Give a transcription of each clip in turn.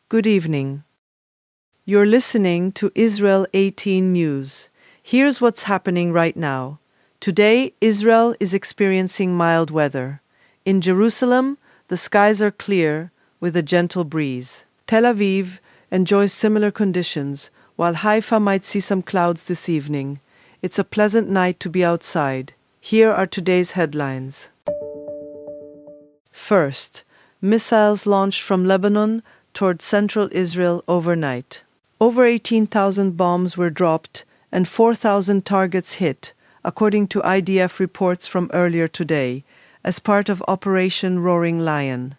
Good evening. You're listening to Israel 18 News. Here's what's happening right now. Today, Israel is experiencing mild weather. In Jerusalem, the skies are clear with a gentle breeze. Tel Aviv enjoys similar conditions, while Haifa might see some clouds this evening. It's a pleasant night to be outside. Here are today's headlines. First, missiles launched from Lebanon toward central Israel overnight. Over 18,000 bombs were dropped and 4,000 targets hit, according to IDF reports from earlier today, as part of Operation Roaring Lion.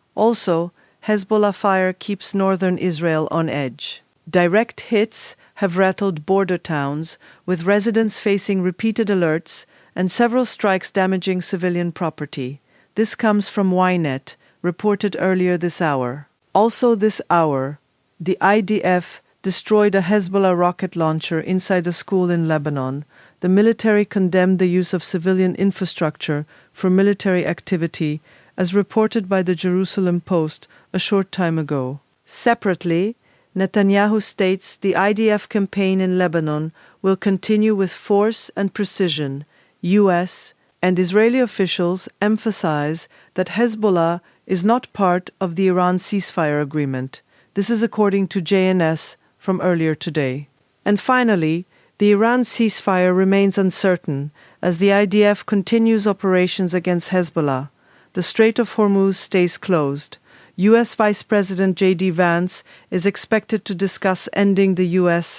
Also, Hezbollah fire keeps northern Israel on edge. Direct hits have rattled border towns, with residents facing repeated alerts and several strikes damaging civilian property. This comes from Ynet, reported earlier this hour. Also this hour, the IDF destroyed a Hezbollah rocket launcher inside a school in Lebanon. The military condemned the use of civilian infrastructure for military activity, as reported by the Jerusalem Post a short time ago. Separately, Netanyahu states the IDF campaign in Lebanon will continue with force and precision. U.S. and Israeli officials emphasize that Hezbollah is not part of the Iran ceasefire agreement. This is according to JNS from earlier today. And finally, the Iran ceasefire remains uncertain as the IDF continues operations against Hezbollah. The Strait of Hormuz stays closed. U.S. Vice President J.D. Vance is expected to discuss ending the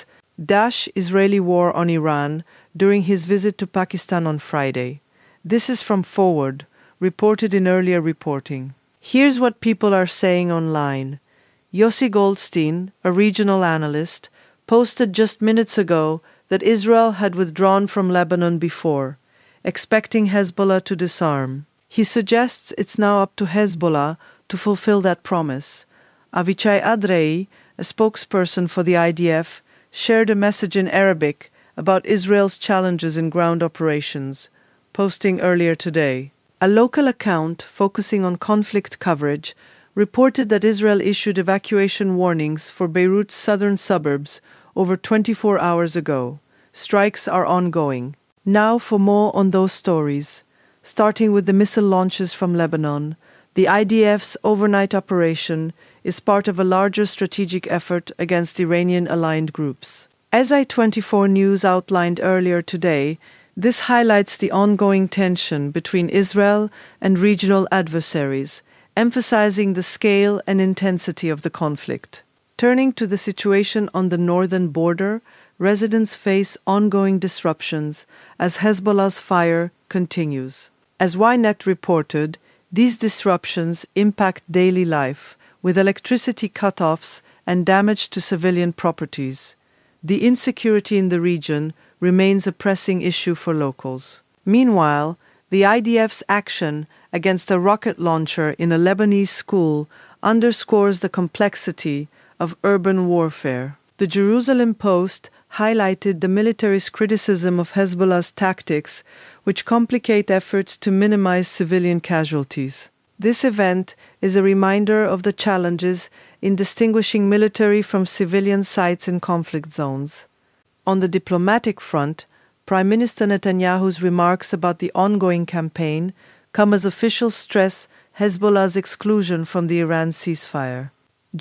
U.S.-Israeli war on Iran during his visit to Pakistan on Friday. This is from Forward, reported in earlier reporting. Here's what people are saying online. Yossi Goldstein, a regional analyst, posted just minutes ago that Israel had withdrawn from Lebanon before, expecting Hezbollah to disarm. He suggests it's now up to Hezbollah to fulfill that promise. Avichai Adrei, a spokesperson for the IDF, shared a message in Arabic about Israel's challenges in ground operations, posting earlier today. A local account focusing on conflict coverage reported that Israel issued evacuation warnings for Beirut's southern suburbs over 24 hours ago. Strikes are ongoing. Now for more on those stories. Starting with the missile launches from Lebanon, the IDF's overnight operation is part of a larger strategic effort against Iranian-aligned groups. As I-24 News outlined earlier today, this highlights the ongoing tension between Israel and regional adversaries, emphasizing the scale and intensity of the conflict. Turning to the situation on the northern border, residents face ongoing disruptions as Hezbollah's fire continues. As Ynet reported, these disruptions impact daily life, with electricity cutoffs and damage to civilian properties. The insecurity in the region remains a pressing issue for locals. Meanwhile, the IDF's action against a rocket launcher in a Lebanese school underscores the complexity of urban warfare. The Jerusalem Post highlighted the military's criticism of Hezbollah's tactics, which complicate efforts to minimize civilian casualties. This event is a reminder of the challenges in distinguishing military from civilian sites in conflict zones. On the diplomatic front, Prime Minister Netanyahu's remarks about the ongoing campaign come as officials stress Hezbollah's exclusion from the Iran ceasefire.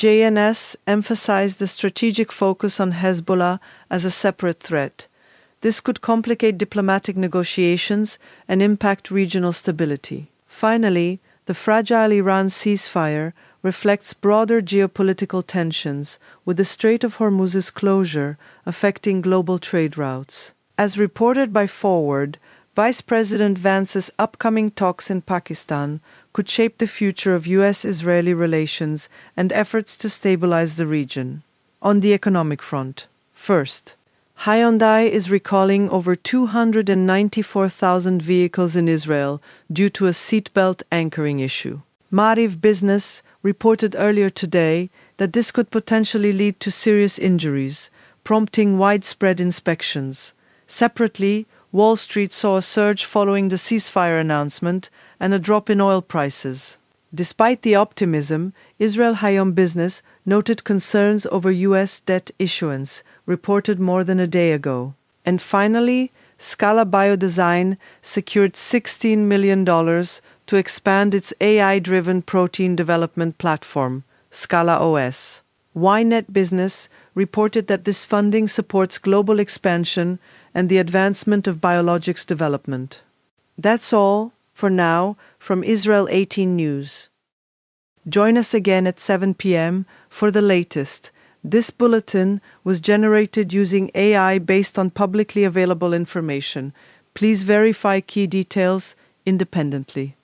JNS emphasized the strategic focus on Hezbollah as a separate threat. This could complicate diplomatic negotiations and impact regional stability. Finally, the fragile Iran ceasefire reflects broader geopolitical tensions, with the Strait of Hormuz's closure affecting global trade routes. As reported by Forward, Vice President Vance's upcoming talks in Pakistan could shape the future of U.S.-Israeli relations and efforts to stabilize the region. On the economic front, first, Hyundai is recalling over 294,000 vehicles in Israel due to a seatbelt anchoring issue. Maariv Business reported earlier today that this could potentially lead to serious injuries, prompting widespread inspections. Separately, Wall Street saw a surge following the ceasefire announcement and a drop in oil prices. Despite the optimism, Israel Hayom Business noted concerns over U.S. debt issuance, reported more than a day ago. And finally, Scala Biodesign secured $16 million to expand its AI-driven protein development platform, Scala OS. Ynet Business reported that this funding supports global expansion and the advancement of biologics development. That's all, for now, from Israel 18 News. Join us again at 7 p.m. for the latest. This bulletin was generated using AI based on publicly available information. Please verify key details independently.